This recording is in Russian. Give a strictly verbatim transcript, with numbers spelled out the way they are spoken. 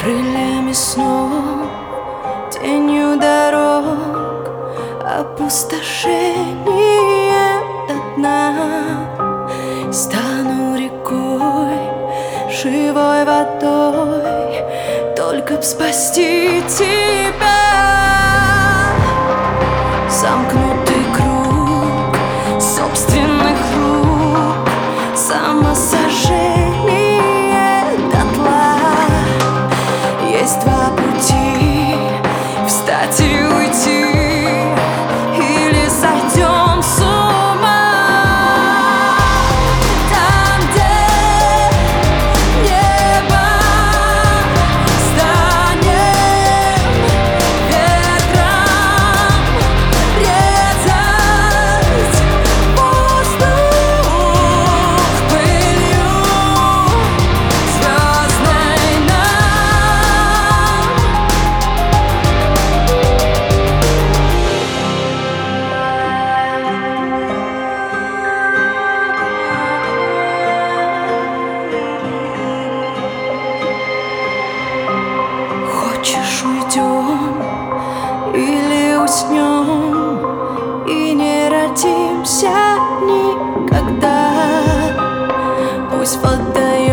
Крыльями снов, тенью дорог, опустошение до дна. Стану рекой, живой водой, только б спасти тебя. Замкнутый круг собственных рук, самосожжение дотла. Есть два пути: встать и уйти, или сойдем с ума. Там, где небо станет ветром резать воздух пылью звездной нам. Хочешь, уйдем или уснем и не родимся никогда? Пусть вода